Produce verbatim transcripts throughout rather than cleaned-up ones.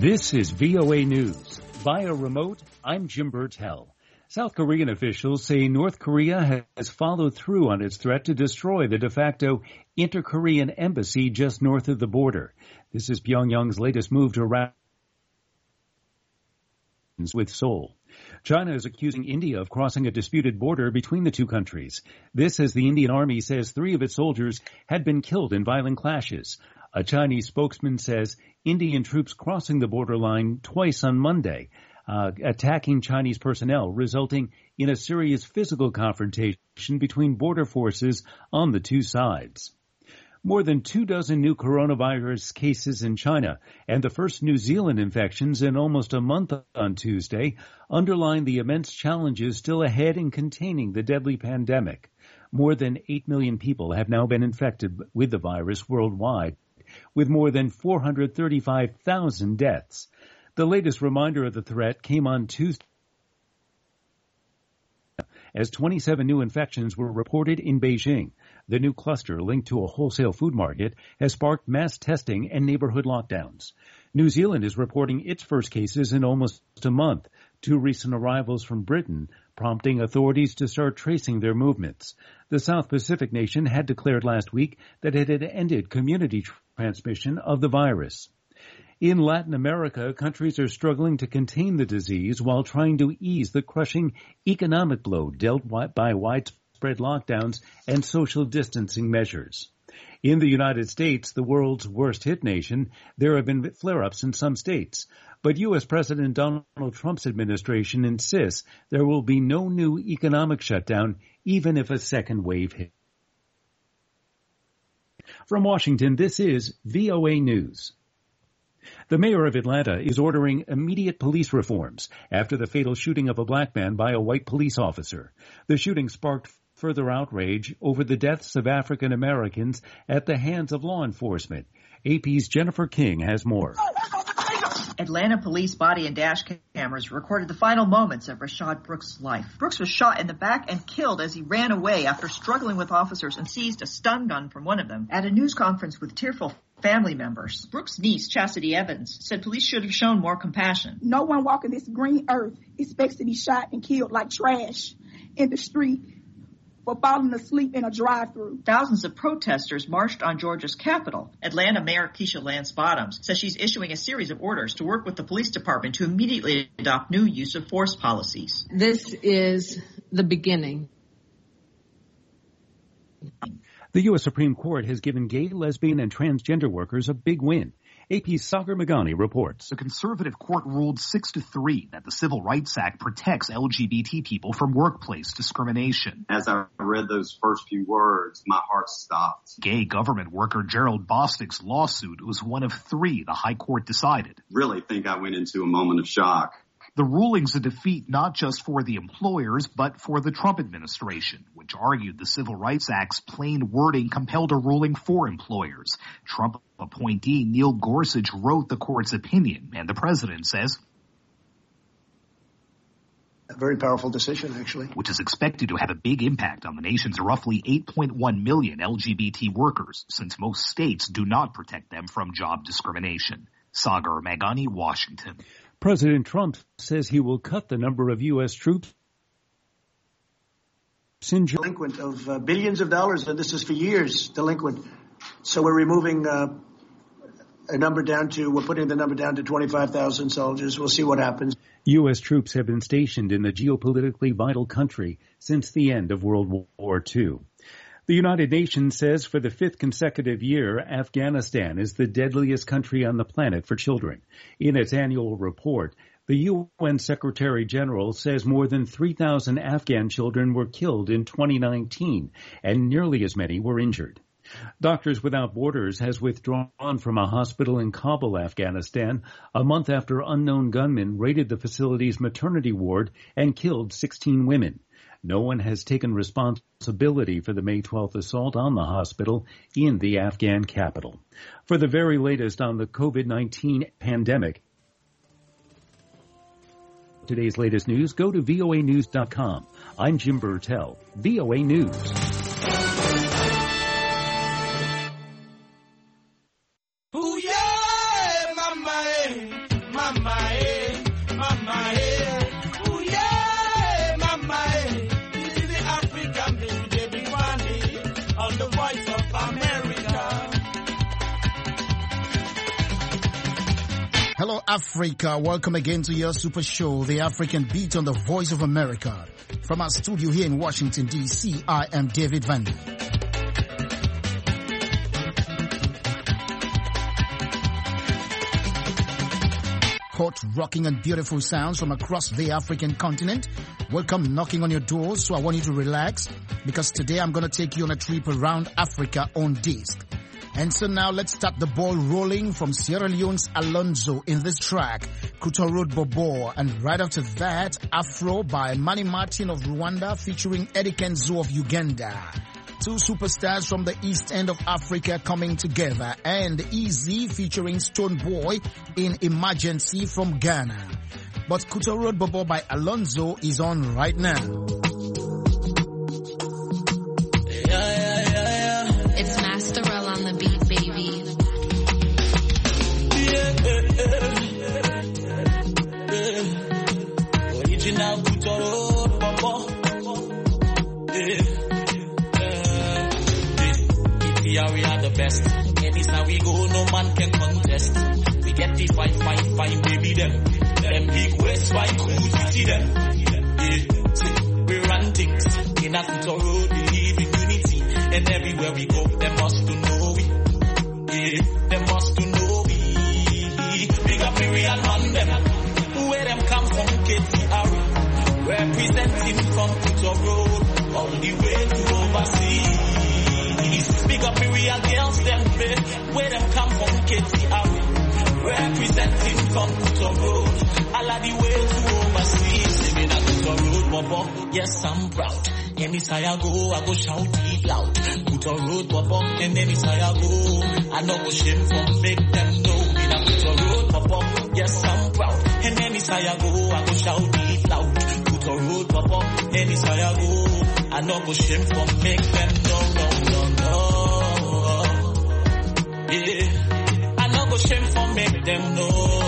This is V O A News. Via remote, I'm Jim Burtell. South Korean officials say North Korea has followed through on its threat to destroy the de facto inter-Korean embassy just north of the border. This is Pyongyang's latest move to round with Seoul. China is accusing India of crossing a disputed border between the two countries. This as the Indian Army says three of its soldiers had been killed in violent clashes. A Chinese spokesman says Indian troops crossing the borderline twice on Monday, uh, attacking Chinese personnel, resulting in a serious physical confrontation between border forces on the two sides. More than two dozen new coronavirus cases in China and the first New Zealand infections in almost a month on Tuesday underline the immense challenges still ahead in containing the deadly pandemic. More than eight million people have now been infected with the virus worldwide, with more than four hundred thirty-five thousand deaths. The latest reminder of the threat came on Tuesday as twenty-seven new infections were reported in Beijing. The new cluster linked to a wholesale food market has sparked mass testing and neighborhood lockdowns. New Zealand is reporting its first cases in almost a month. Two recent arrivals from Britain, prompting authorities to start tracing their movements. The South Pacific nation had declared last week that it had ended community transmission of the virus. In Latin America, countries are struggling to contain the disease while trying to ease the crushing economic blow dealt by widespread lockdowns and social distancing measures. In the United States, the world's worst-hit nation, there have been flare-ups in some states. But U S. President Donald Trump's administration insists there will be no new economic shutdown, even if a second wave hits. From Washington, this is V O A News. The mayor of Atlanta is ordering immediate police reforms after the fatal shooting of a black man by a white police officer. The shooting sparked further outrage over the deaths of African Americans at the hands of law enforcement. A P's Jennifer King has more. Atlanta police body and dash cameras recorded the final moments of Rayshard Brooks' life. Brooks was shot in the back and killed as he ran away after struggling with officers and seized a stun gun from one of them at a news conference with tearful family members. Brooks' niece, Chastity Evans, said police should have shown more compassion. No one walking this green earth expects to be shot and killed like trash in the street for falling asleep in a drive-thru. Thousands of protesters marched on Georgia's Capitol. Atlanta Mayor Keisha Lance Bottoms says she's issuing a series of orders to work with the police department to immediately adopt new use of force policies. This is the beginning. The U S. Supreme Court has given gay, lesbian, and transgender workers a big win. A P's Sagar Magani reports. The conservative court ruled six to three that the Civil Rights Act protects L G B T people from workplace discrimination. As I read those first few words, my heart stopped. Gay government worker Gerald Bostic's lawsuit was one of three the high court decided. Really think I went into a moment of shock. The ruling's a defeat not just for the employers, but for the Trump administration, which argued the Civil Rights Act's plain wording compelled a ruling for employers. Trump appointee Neil Gorsuch wrote the court's opinion, and the president says, a very powerful decision, actually. Which is expected to have a big impact on the nation's roughly eight point one million L G B T workers, since most states do not protect them from job discrimination. Sagar Magani, Washington. President Trump says he will cut the number of U S troops in delinquent of uh, billions of dollars, and this is for years delinquent. So we're removing uh, a number down to, we're putting the number down to twenty-five thousand soldiers. We'll see what happens. U S troops have been stationed in the geopolitically vital country since the end of World War Two. The United Nations says for the fifth consecutive year, Afghanistan is the deadliest country on the planet for children. In its annual report, the U N Secretary General says more than three thousand Afghan children were killed in twenty nineteen, and nearly as many were injured. Doctors Without Borders has withdrawn from a hospital in Kabul, Afghanistan, a month after unknown gunmen raided the facility's maternity ward and killed sixteen women. No one has taken responsibility for the May twelfth assault on the hospital in the Afghan capital. For the very latest on the COVID nineteen pandemic, today's latest news, go to V O A news dot com. I'm Jim Burtell, V O A News. Ooh, yeah, my man. Hello, Africa. Welcome again to your super show, The African Beat on the Voice of America. From our studio here in Washington, D C, I am David Vandy. Hot, rocking and beautiful sounds from across the African continent. Welcome knocking on your doors, so I want you to relax because today I'm going to take you on a trip around Africa on disc. And so now let's start the ball rolling from Sierra Leone's Alonzo in this track, Kuto Road Bobo, and right after that, Afro by Manny Martin of Rwanda featuring Eddie Kenzo of Uganda. Two superstars from the east end of Africa coming together, and Easy featuring Stone Boy in Emergency from Ghana. But Kuto Road Bobo by Alonzo is on right now. Original Kuto Road Bobo. Here we are the best. Anytime we go, no man can contest. We get the fight, fight, fight, baby them. Them big waist fight, cool city them. Yeah, see, we run things in a Kuto Road. We live in unity, and everywhere we go, they must to know we. Yeah, they must to know we. Big up the real man them. Where them come from, K T R, representing from Kuto Road, all the way to overseas. Big up the real girls, them play. Where them come from, K T R, representing from Kuto Road, all the way to overseas. Living at Kuto Road, Bobo, yes I'm proud. Anytime I go, I go shout it loud. Kuto Road, Bobo, and anytime I go, I no go shame for make them know. In a Kuto Road, Bobo, yes I'm proud. And anytime I go, I go shout it loud. Kuto Road, Bobo, anytime I go, I no go shame for make them know, no, no, no. Yeah, I no go shame for make them know.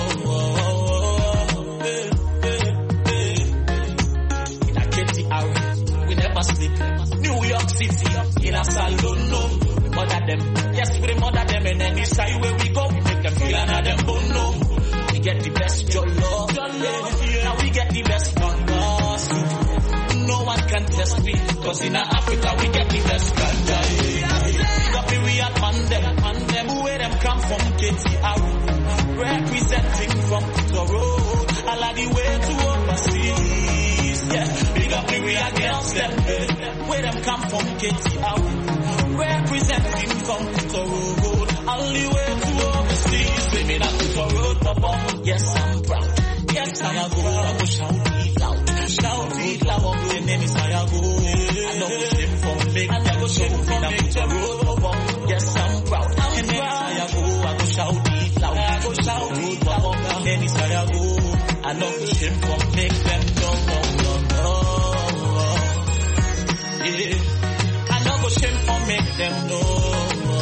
In a K T R, we never sleep. New York City, in a salon, no. Mother them, yes, we mother them, and any side where we go, we make them feel another bone, no. We get the best jollof, yeah. Now we get the best ganja. No one can test me, cause in Africa we get the best ganja. Got the real man them, man them, where them come from, K T R, representing from Kuto Road, all of the way to overseas. Yeah, big up the real girls them, where them come from, K T R, representing from Kuto Road, all the way to overseas. Living at Kuto Road, Papa, yes I'm proud. Yes I go, I go shout it loud, shout it loud. And anytime I go, I know go shame for me, I know go shame for me. Kuto Road, Papa, yes I'm proud. And anytime I go, I go shout it loud, I go shout it loud. And anytime I go, I know go shame for make them know, no, no, no. Yeah, I know go shame for make them know.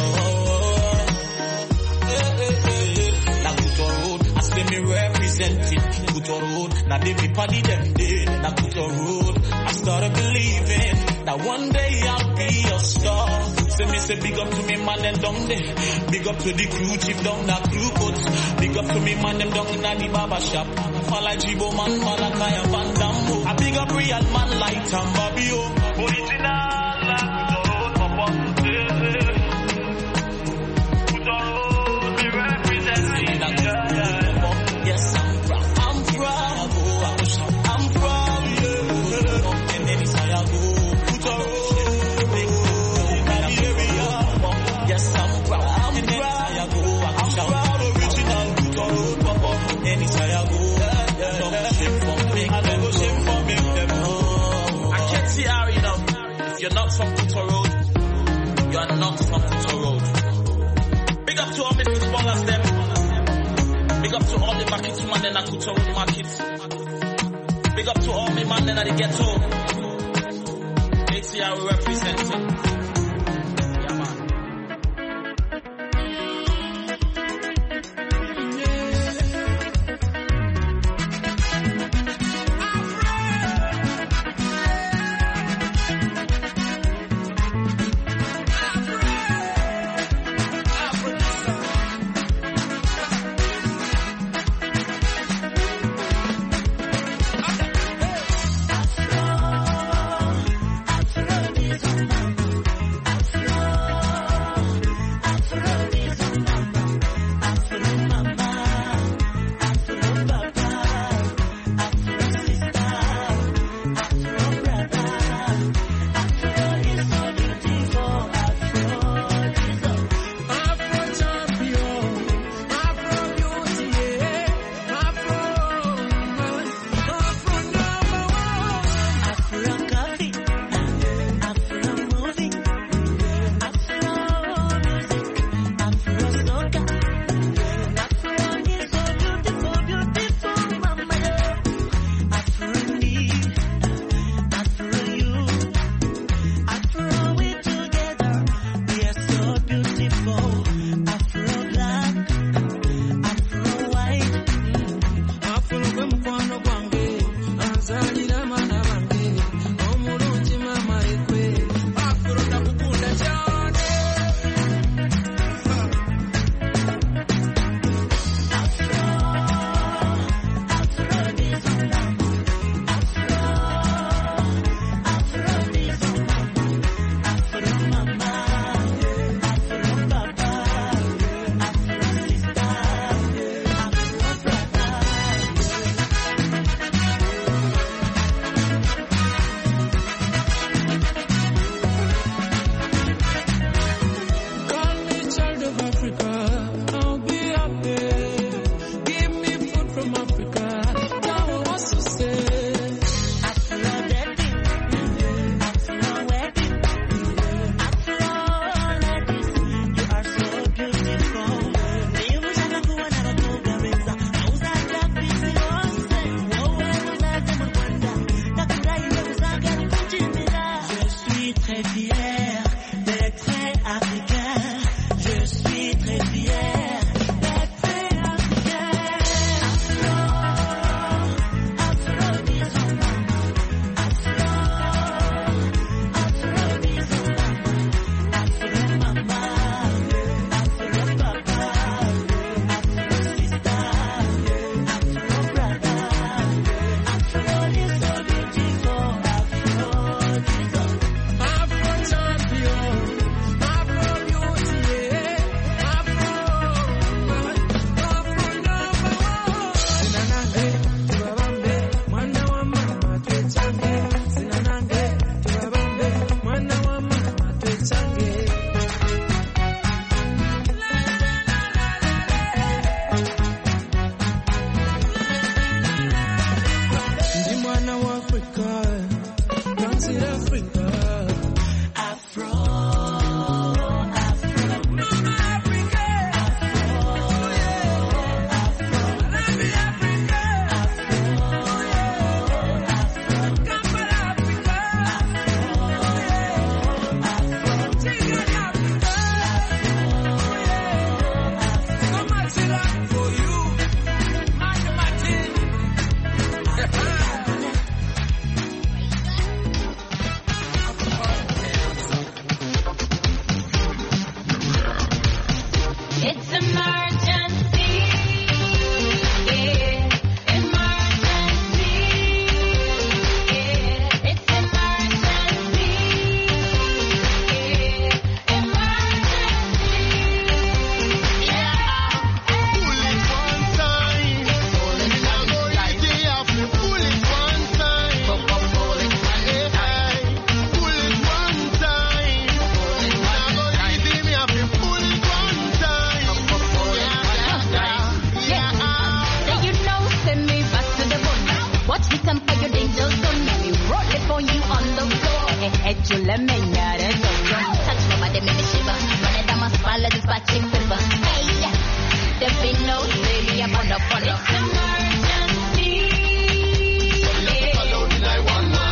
Let me represent it, Kuto Road. Now they be party them day, now Kuto Road. I started believing that one day I'll be a star. Say me say big up to me man and down there. Big up to the crew chief down that crew coats. Big up to me man them down in the barber shop. Fall like Jibo man, Malachi and Van Damme. I big up real man like Tambabio. Original like Kuto Road, Papa. Kuto Road, me representing that. Yes, I'm proud. I'm proud. I'm proud. Yeah. And anytime I go, Kuto Road. Yes, I'm proud. I'm and proud. I go, I I'm proud. Original Kuto Road, Papa. Anytime I go, I no shame for me. I no shame for me. I can't see how you know. If you're not from Kuto Road, you are not from Kuto Road. Big up to all my footballers, them. Big up to all the markets man in a Kuto Road market. Big up to all my man in the ghetto. A T R representing. Yeah, man. chule menyare chokyo. Touch my body, make me shiver. Run it down my spine, let it back in river. Hey, there be no lady, I'm on the front. It's emergency. Yeah. Follow the nine one one.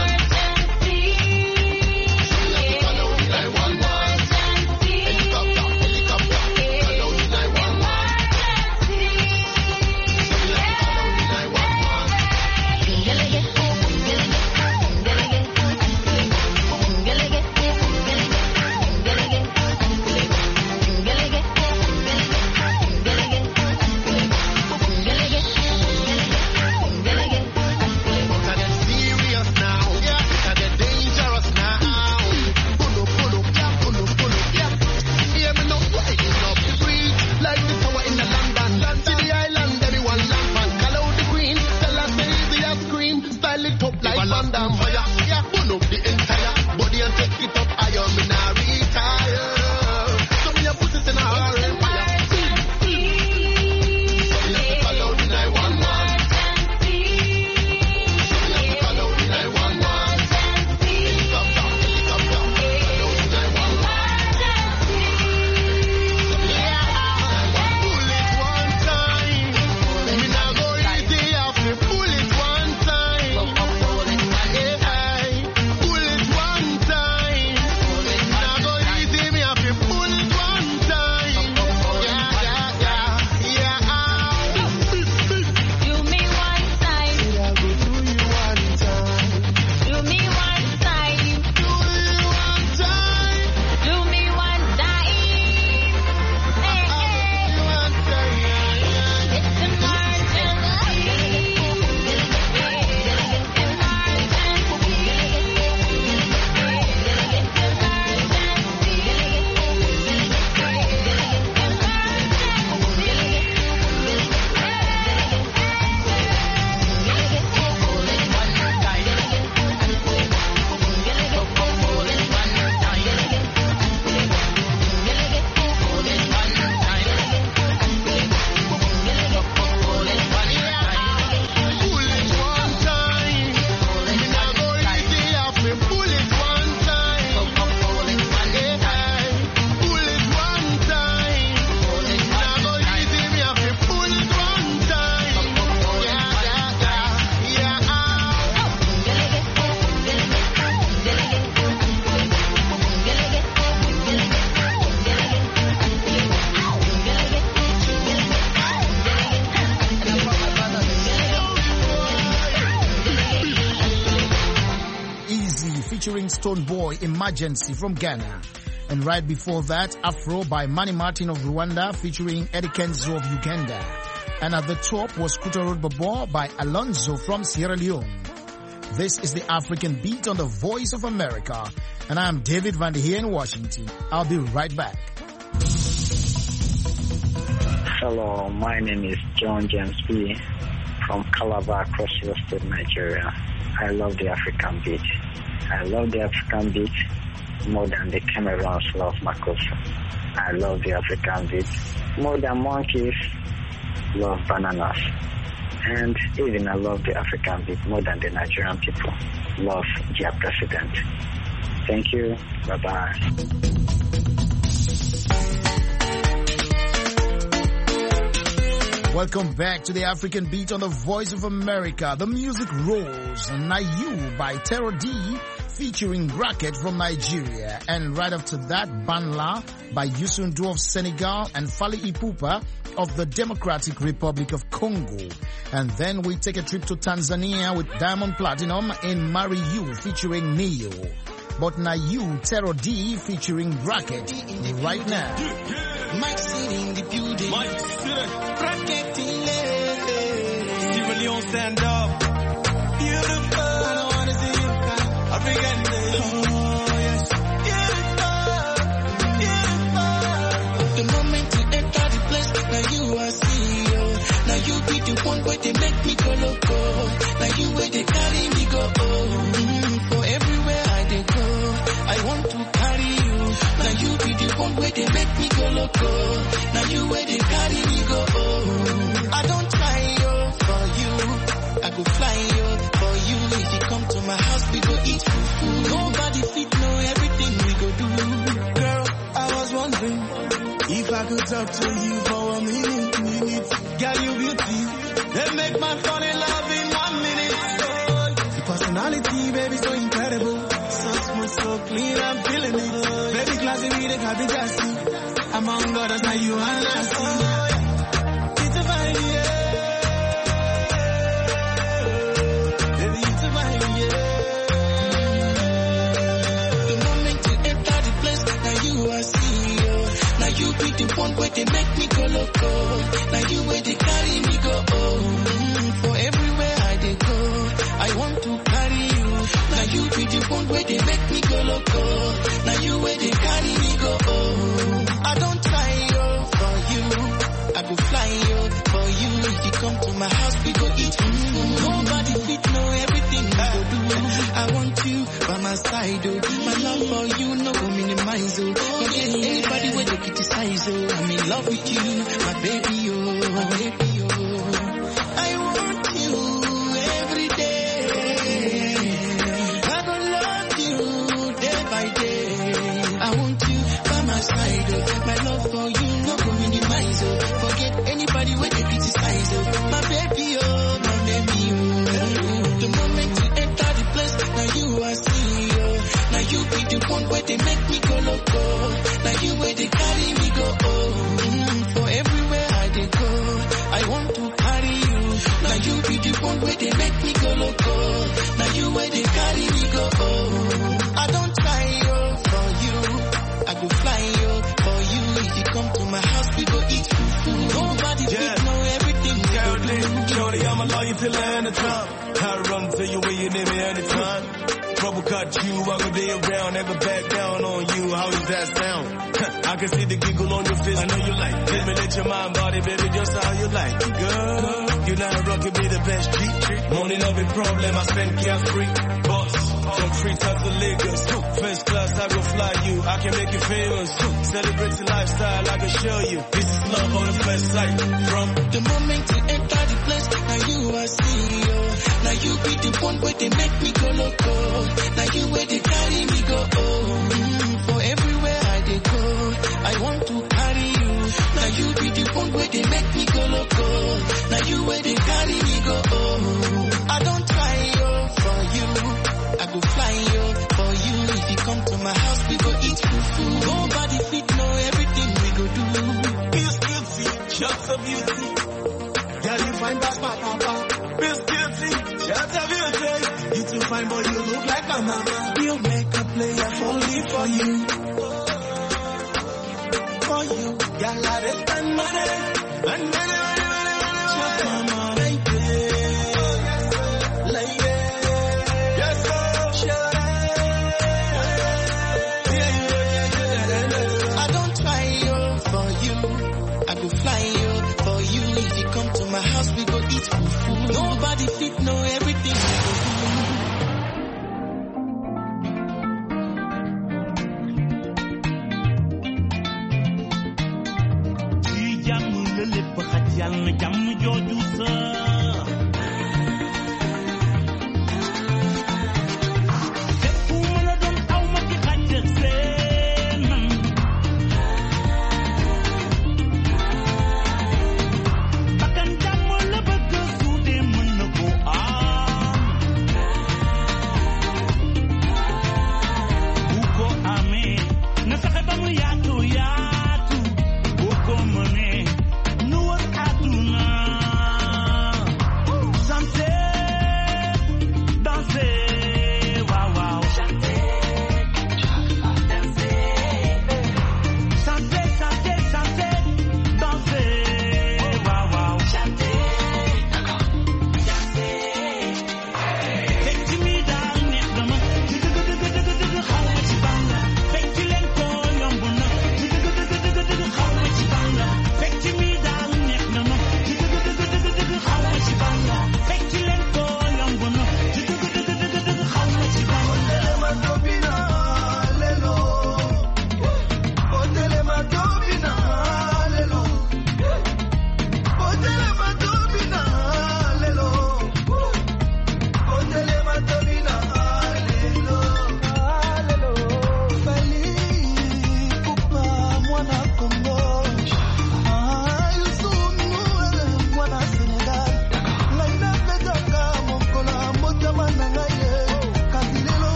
Featuring Stone Boy, Emergency from Ghana. And right before that, Afro by Manny Martin of Rwanda featuring Eddie Kenzo of Uganda. And at the top was Kuta Road Babo by Alonzo from Sierra Leone. This is the African Beat on the Voice of America. And I am David Van here in Washington. I'll be right back. Hello, my name is John James B. from Calabar, Cross River State, Nigeria. I love the African Beat. I love the African beat more than the Cameroons love Makossa. I love the African beat more than monkeys love bananas. And even I love the African beat more than the Nigerian people love their president. Thank you. Bye-bye. Welcome back to the African Beat on the Voice of America. The music rolls. Nayu by Terror D featuring Bracket from Nigeria. And right after that, Banla by Youssou of Senegal and Fally Ipupa of the Democratic Republic of Congo. And then we take a trip to Tanzania with Diamond Platinum in Marry You featuring Neo. But Nayu, Terror D featuring Bracket right now. Mike City in the building. Mike City. Bracket in there. Stephen Leon stand up. Beautiful. I don't wanna see you. African day. Oh, yes. Beautiful. Beautiful. The moment you enter the place, now you are C E O. Now you be the one where they make me go loco. Now you where they carry me go. Oh. Mm-hmm. For everywhere I they go, I want to carry you. Now you be the one where they make me go loco. Now you where they carry me go. Oh. I don't try yo for you. I go fly yo for you. If you come to my house, we go eat fufu. Nobody fit know everything. talk to you for a minute, minute. Girl, you beauty. They make man fall in love in one minute. Oh, your personality, baby, so incredible. So smooth, so clean, I'm feeling it. Baby, classy, we the happy just among others, now you are nasty. Oh, yeah. It's a vibe, yeah. Baby, it's a vibe, yeah. The moment you enter the place, now you are see. Now you be the one where they make me go loco. Now you where they carry me go. Oh, mm, for everywhere I they go, I want to carry you. Now you be the one where they make me go loco. Now you where they carry me go. Oh, I don't try yo for you. I go fly yo for you. If you come to my house, we go eat food. Nobody fit know everything I go do. I want you by my side, oh. My love for you no go minimize, oh. Forget anybody when they criticize, oh. I'm in love with you, my baby, oh, my baby, oh. I want you every day. I go love you day by day. I want you by my side, oh. My love for you no go minimize, oh. Forget anybody when they criticize, oh. My baby, oh, my baby, oh. The moment you enter the place, now you are see, oh. Now you be the one where they make me go loco. Now you where they carry me go, oh. Mm, for everywhere I they go, I want to carry you. Now you be the one where they make me go loco. Now you where they carry me go, oh. I don't try yo for you. I go fly yo for you. If you come to my house, we go eat food. Nobody yeah. fit know everything. Girl, shorty, I'm a lawyer till the end of time. I run to you when you need me anytime. Trouble cut you, I go day around, never back down on you. How does that sound? I can see the giggle on your face. I know you like it. Let me let your mind body, baby, just how you like it, girl. You not rock, you be the best treat. Morning of a problem, I spend cash free. Boss, some free types of Lagos. First class, I go fly you. I can make you famous. Celebrate the lifestyle, I can show you. This is love on the first sight. From the moment you enter the place, now you are see, oh. Now you be the one where they make me go loco. Now you where they carry me go, oh. Mm, for everywhere I they go, I want to carry you. Now you be the one where they make me go loco. Now you where they carry me go, oh. I don't try yo for you. I go fly yo for you. If you come to my house, we go eat food. Nobody fit know everything we go do. Feel guilty, shots of beauty. Girl, you find back, back, back. Feel guilty, shots of beauty. You too fine, but you look like a mama. You make a player only for you. For you, girl, I dey spend money, money, money, money, money. Just mama, baby, lady, yes sir, sure. I don't try yo for you, I go fly yo for you. If you come to my house, we go eat food. Nobody fit know everything we go do. Yàlla jàmm jooju sa fépp fu mën a doon aw ma ci xàcc seen bakkan jàmm la bëgg su dee mën na ko am bu ko amee na fexe ba mu yaatu yaatu bu ko mënee nu wër àdduna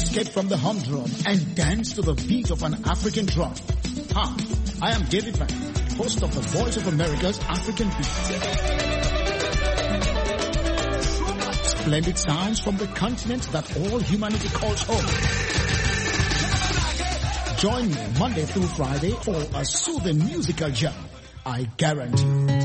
escape from the humdrum and dance to the beat of an African drum. Hi, I am David Van, host of the Voice of America's African Beat. Splendid sounds from the continent that all humanity calls home. Join me Monday through Friday for a soothing musical jam. I guarantee.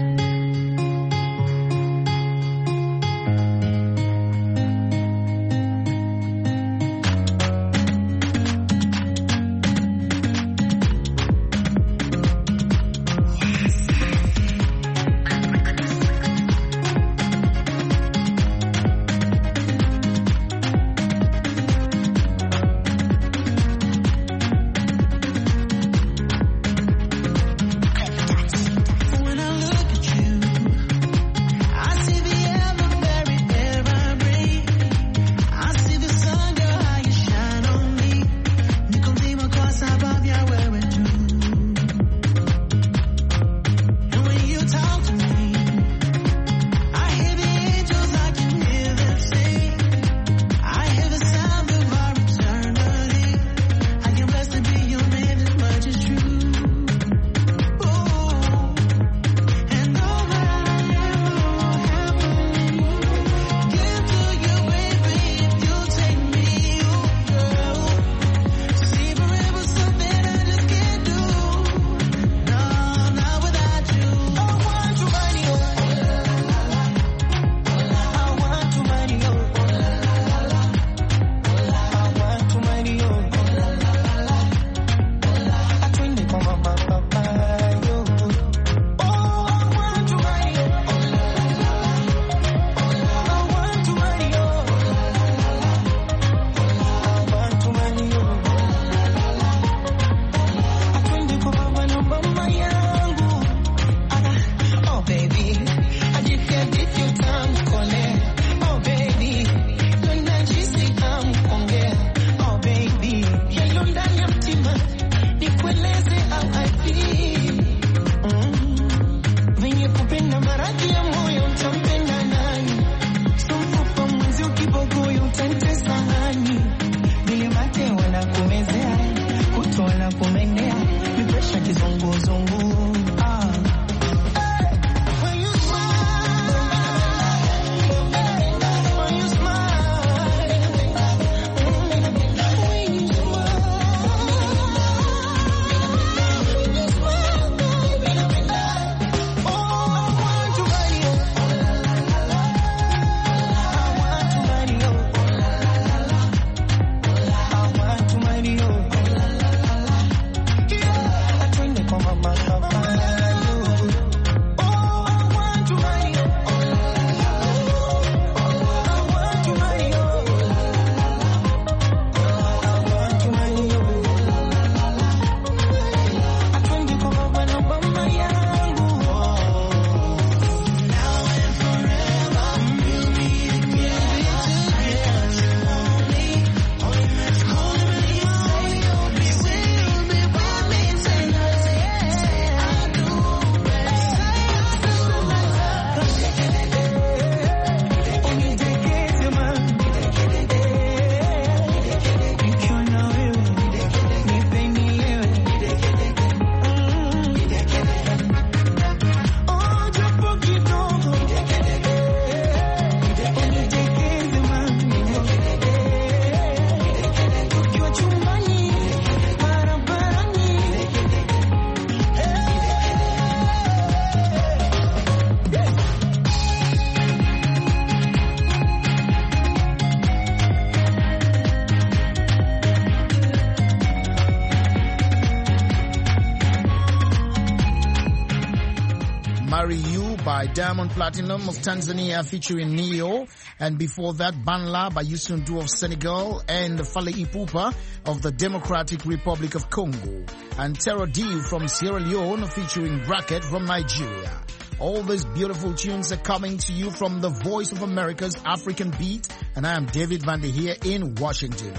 Marry You by Diamond Platinum of Tanzania featuring Neo. And before that, Banla by Youssou N'Dour of Senegal and Fally Ipupa of the Democratic Republic of Congo. And Terror D from Sierra Leone featuring Bracket from Nigeria. All these beautiful tunes are coming to you from the Voice of America's African Beat. And I am David Van Der here in Washington.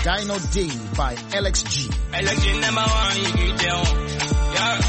Dino Day by L X G. L X G number one, you get down. Yeah.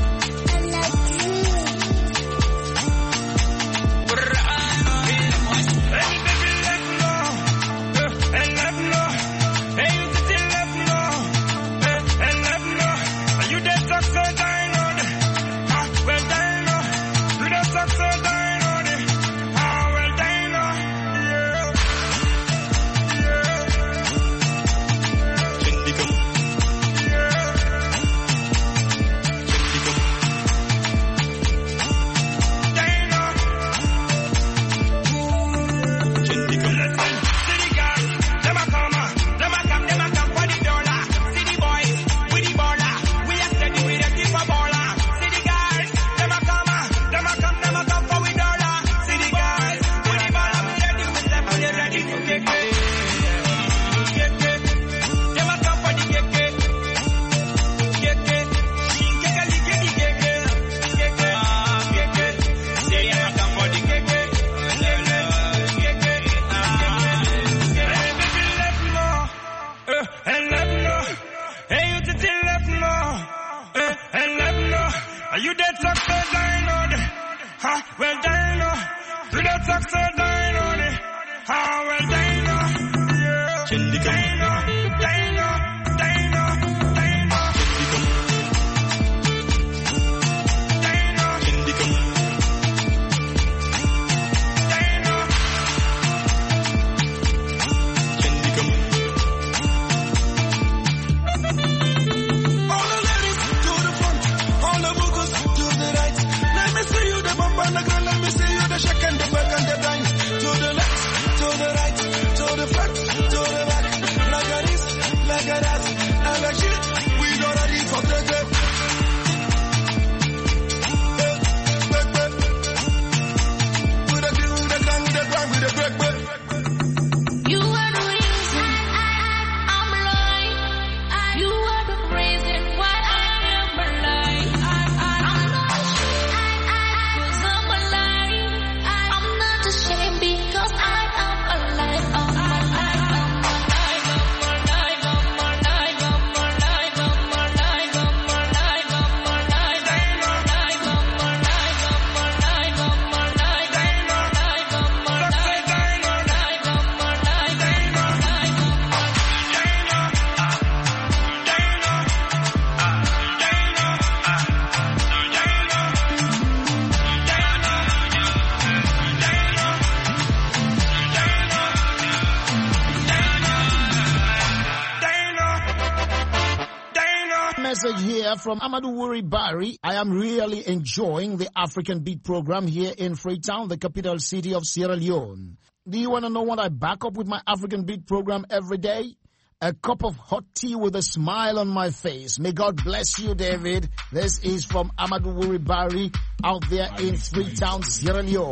From Amadou Wuri Bari. I am really enjoying the African Beat program here in Freetown, the capital city of Sierra Leone. Do you want to know what I back up with my African Beat program every day? A cup of hot tea with a smile on my face. May God bless you, David. This is from Amadou Wuri Bari out there in Freetown, Sierra Leone.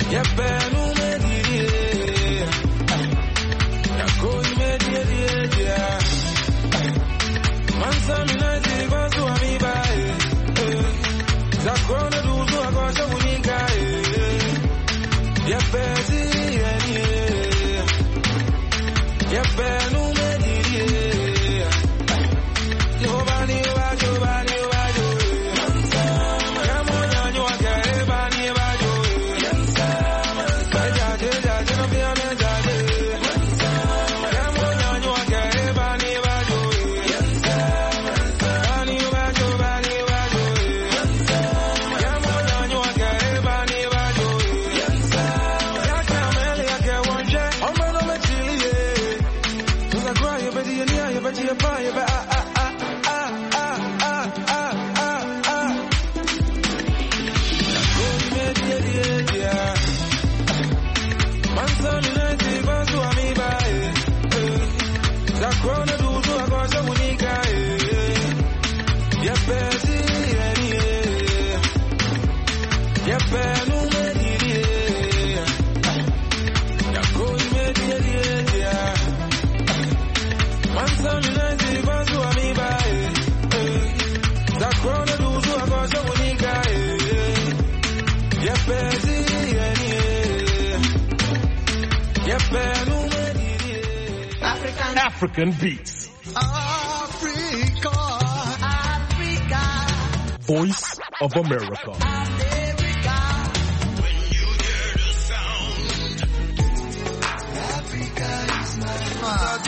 African beats. Africa, Africa. Voice of America. America. When you hear the sound, Africa is my heart.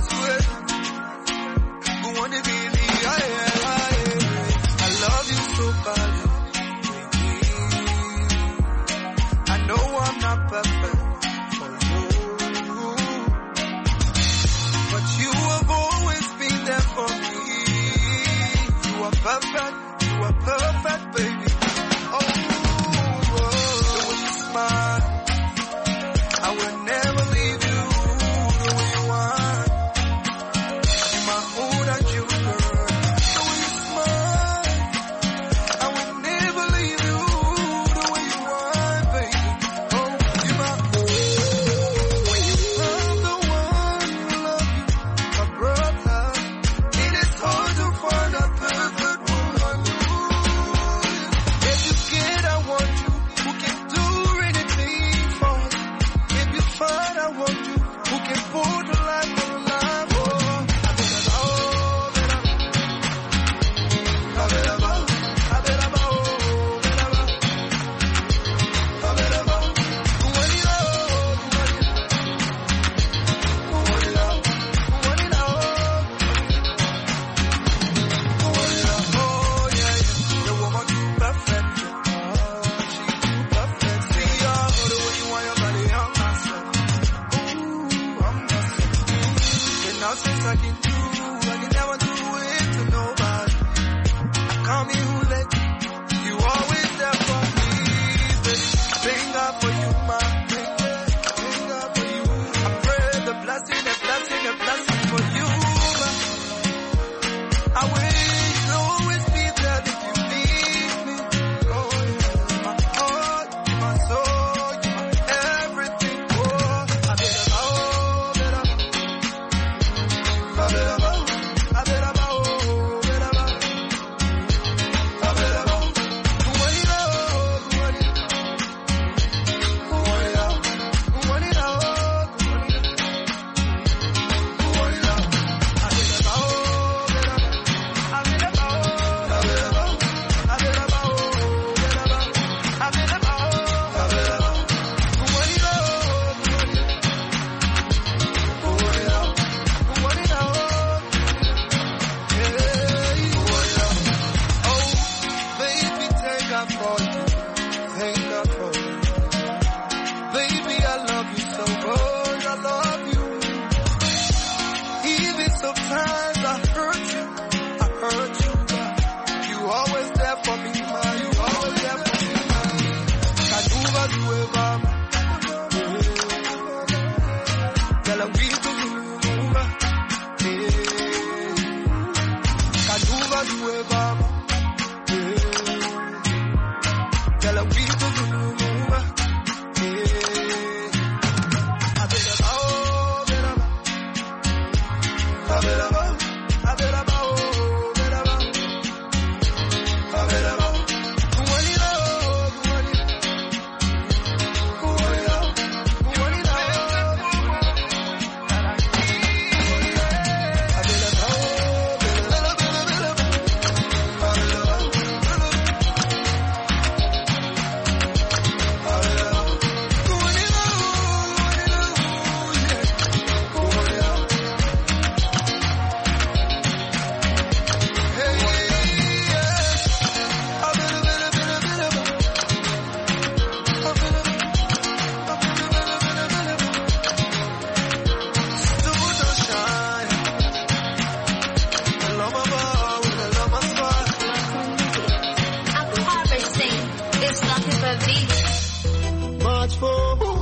I love you so bad. I know I'm not perfect. Perfect, you are perfect, baby. Oh.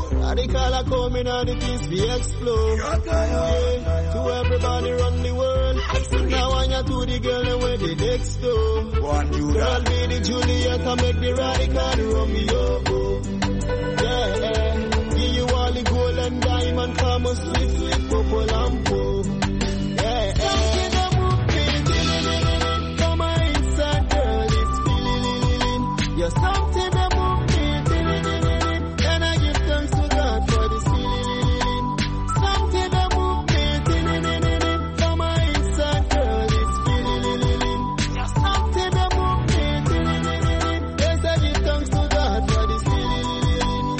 Radical are coming and the peace we explode. Yeah. To everybody run the world. Now I want to the girl and where the next door. Girl be the Juliet and make the radical Romeo. Yeah, yeah. Give you all the gold and diamond, come on, sweet, sweet purple and purple. Yeah, yeah. Come on inside, girl, it's feeling. You're something that move me. And I give thanks to God for this feeling. Something that move me. Come on inside, girl, it's feeling. You're something that move me. Yes, I give thanks to God for this feeling.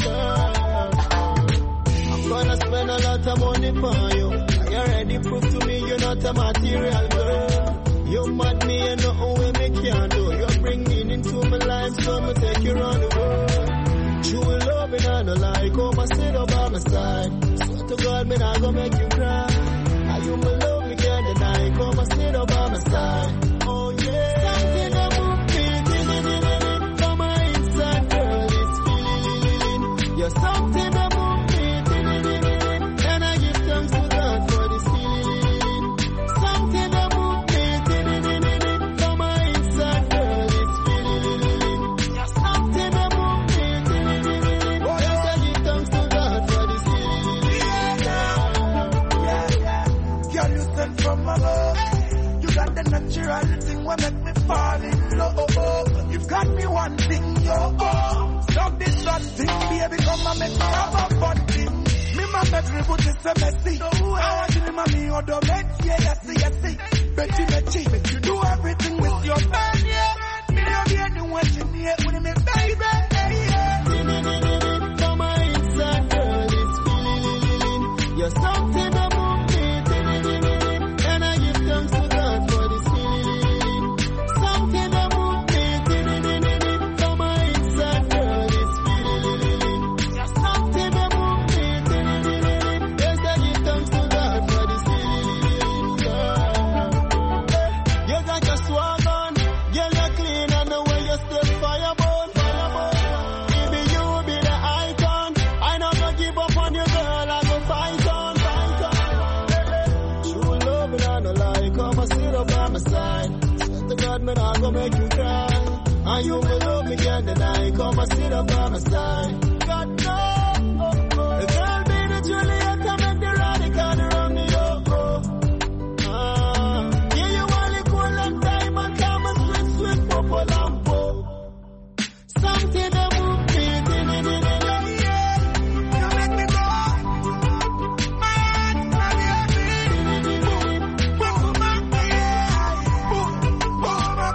I'm gonna spend a lot of money for you. You already proved to me you're not a material girl. You mad me and nothing way me can't do. You bring meaning to my life, so I'ma take you around the world. True love and I don't lie, come and sit up by my side. Swear to God, me not gonna make you cry. Are you my love, me can't deny. Come and sit up by my side. Oh yeah. Something that move me. Come on inside, girl, it's feeling. You're something that move me. And I give thanks to God for this feeling. Something that move me. Come on inside, girl, it's feeling. You're something that move me. Yes, I give thanks to God for this feeling. Yeah, yeah. Girl, you sent from above. You got the natural thing what make me fall in love. You've got me one thing, yo. Oh. Stop this one thing, baby, come and make me have a fun thing. Me my bedroom put this a messy. I want you to mommy or the met, yeah, yes, yes, yes. Betty, Betty, you do everything with your man, yeah. Me don't be anyone you need with me, baby, yeah. Come on inside, girl, it's feeling. You're something that move me. And I give thanks to God for this feeling. Something that move me. Come on inside, girl, it's feeling. You're something that move me. Yes, I give thanks to God for this feeling. You got your swag on, girl, you're clean and the way you stay fireborn. Baby, you be the icon. I not gonna give up on you, girl. I go fight on, fight on. True love and I no lie. Come and sit up by my side. Swear to God, man, I go make you cry. And you will love me, can't deny. Come and sit up by my side. God no. The girl be the Juliet, come make the radical around me, oh, oh. Ah, yeah, you want the gold and diamond, come and sweet, sweet purple and purple. Something that move me. You make me go. My heart, my baby. Boom, my baby. Boom, boom, my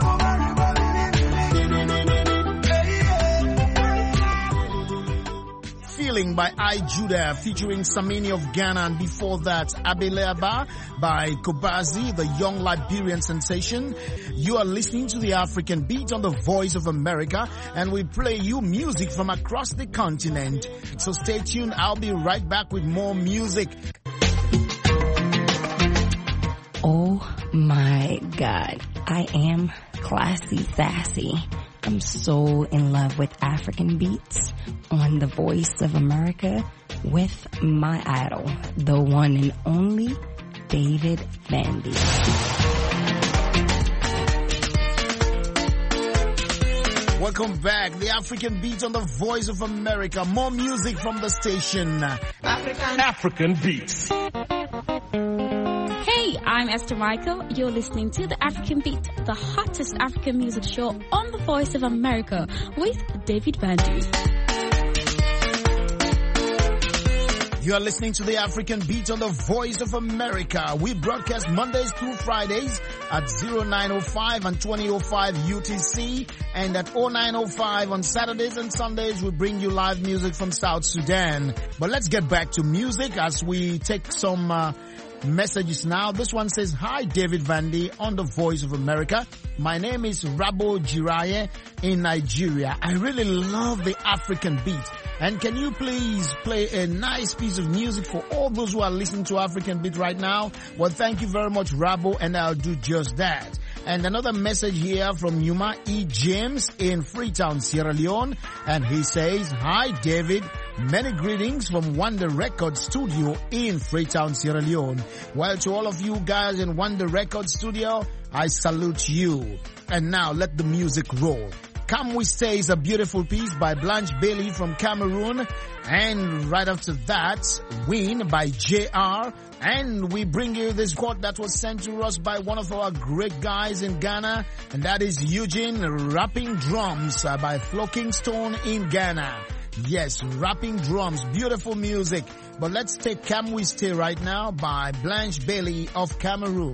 Feeling by I Judah featuring Samini of Ghana, and before that Abeleaba by Kobazi, the young Liberian sensation. You are listening to the African Beat on the Voice of America, and we play you music from across the continent. So stay tuned, I'll be right back with more music. Oh my God, I am classy sassy. I'm so in love with African beats on the Voice of America with my idol, the one and only David Vandy. Welcome back. The African Beat on the Voice of America. More music from the station. African African Beats. Hey, I'm Esther Michael. You're listening to the African Beat, the hottest African music show on the Voice of America with David Vandy. You are listening to the African Beat on the Voice of America. We broadcast Mondays through Fridays at oh nine oh five and twenty oh five U T C, and at oh nine oh five on Saturdays and Sundays we bring you live music from South Sudan. But let's get back to music as we take some uh, messages now. This one says, hi David Vandy on the Voice of America. My name is Rabo Jiraye in Nigeria. I really love the African beat. And can you please play a nice piece of music for all those who are listening to African beat right now? Well, thank you very much, Rabo, and I'll do just that. And another message here from Yuma E. James in Freetown, Sierra Leone. And he says, hi David, Many greetings from Wonder Records Studio in Freetown, Sierra Leone. Well, to all of you guys in Wonder Records Studio, I salute you. And now let the music roll. Come We Stay is a beautiful piece by Blanche Bailey from Cameroon. And right after that, Win by J R. And we bring you this quote that was sent to us by one of our great guys in Ghana. And that is Eugene Rapping Drums uh, by Flo Kingston in Ghana. Yes, rapping drums, beautiful music. But let's take Come We Stay right now by Blanche Bailey of Cameroon.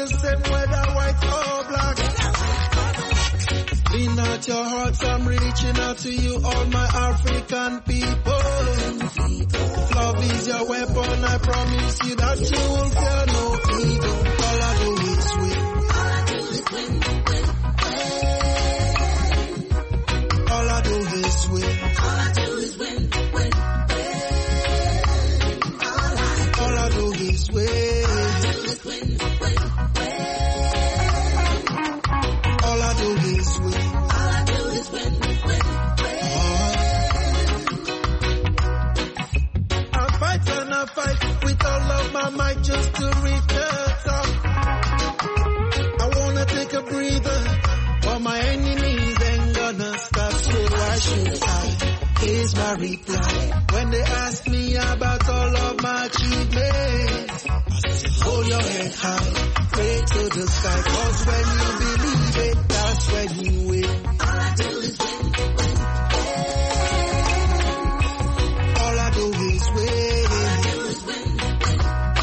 same whether white or black. Lean out your hearts, I'm reaching out to you, all my African people. If love is your weapon, I promise you that you will fear no evil. All I do is win. All I do is win. All I do is win. All I do is win. All I do is win. All I do is win. I fight and I fight with all of my might just to reach the top. I wanna take a breather, but my enemies ain't gonna stop. So why should I? Here's my reply. When they ask me about all of my achievements, hold your head high, pray to the sky, cause when you believe it, that's when you win. All I do is win, win, win. All I do is win. All I do is win, win,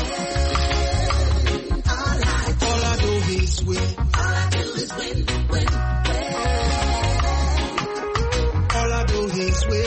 win. All I do is win. All I do is win, win, win. All I do is win.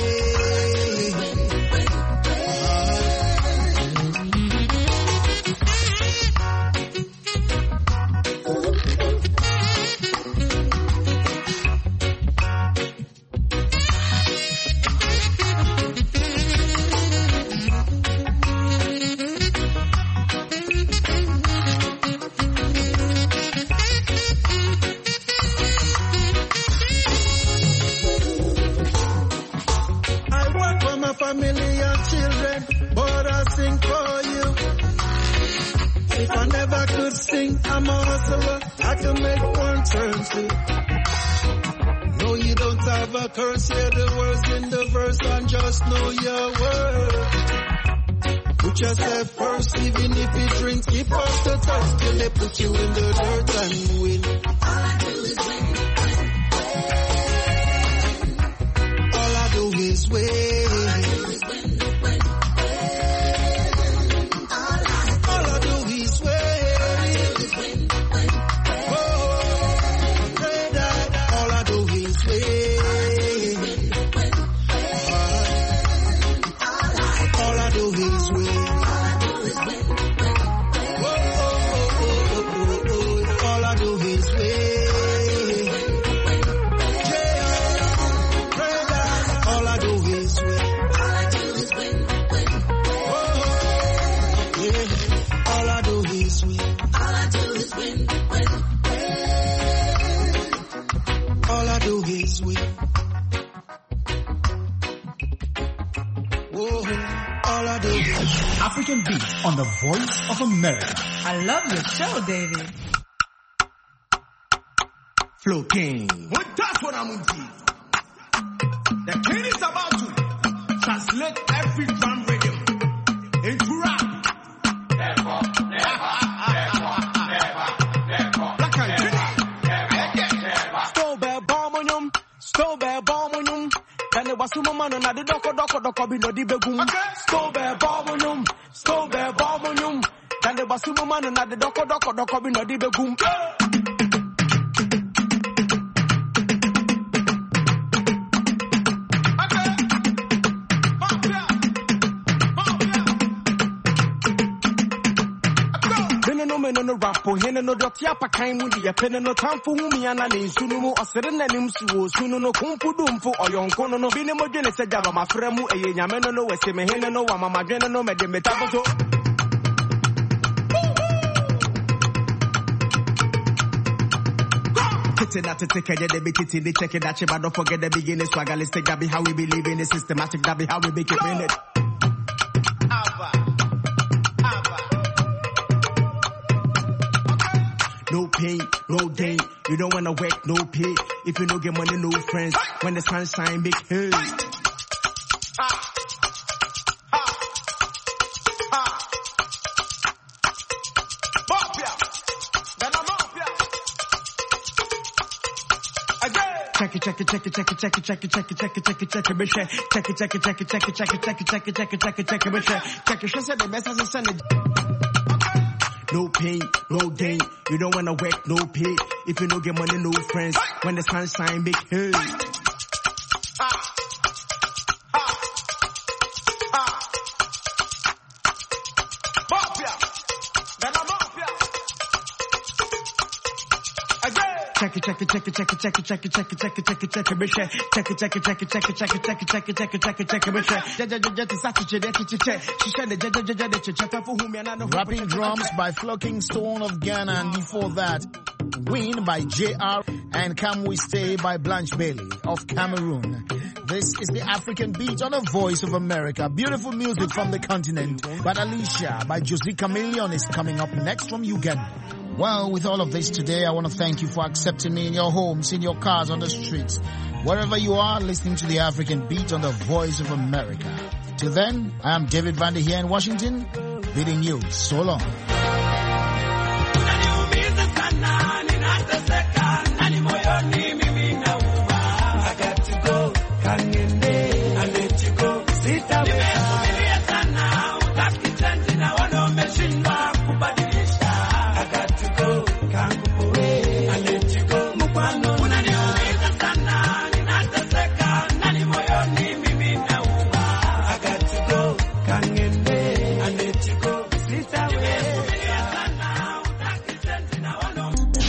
Family and children, but I sing for you. If I never could sing, I'm a hustler. I can make one turn two. No, you don't have a curse. Hear the words in the verse and just know your word. Put yourself first, even if you drink, keep us the thirst till they put you in the dirt and win. All I do is win. All I do is win. African Beat on the Voice of America. I love your show, David. Flow King. Well, that's what I'm going to do. The king is about to translate every drum rhythm into rap. Never, never, never, never, never. Black and green. Never, Stowbell bomb on you. Stowbell bomb on you. And the Wasuma man and the doko doko doko be no di begum. Stowbell bomb on you. Stowbell bomb on you. And the Wasuma man and the doko doko doko be no di begum. No no rapo hene no dot ya pakai mu di ya pene no tamfo hu mi ana ne sunu mu osere na nim su sunu no kumpu dumfo oyonko no no bi ne modwene se jaba mafra mu eye nyame no no wese me hene no wa mama dwene no me de metaboto Tete na tete kaya de be tete de check it that but don't forget the beginning swagalistic that be how we believe in it systematic that be how we make it in it No pain, no gain. You don't wanna work, no pay. If you don't get money, no friends. When the sun shine, big hey. Ha, ha, ha. Mafia, then I'm mafia. Again. Check it, check it, check it, check it, check it, check it, check it, check it, check it, check it, bitch. Check it, check it, check it, check it, check it, check it, check it, check it, check it, check it, check it, bitch. Check it, she said the best as a Sunday. no pain, no gain. You don't wanna work, no pay. If you don't get money, no friends. When the sun shine, big hey. Check it, check it, check it, check it, check it, check it, check it, check it, check it, check it, bitch. Check it, check it, check it, check it, check it, check it, check it, check it, check it, check it, bitch. Rapping Drums by Flocking Stone of Ghana, and before that, Win by J R and Come We Stay by Blanche Bailey of Cameroon. This is the African Beat on the Voice of America. Beautiful music from the continent. But Alicia by Josie Chameleon is coming up next from Uganda. Well, with all of this today, I want to thank you for accepting me in your homes, in your cars, on the streets. Wherever you are, listening to the African Beat on the Voice of America. Till then, I am David Vander here in Washington, bidding you so long.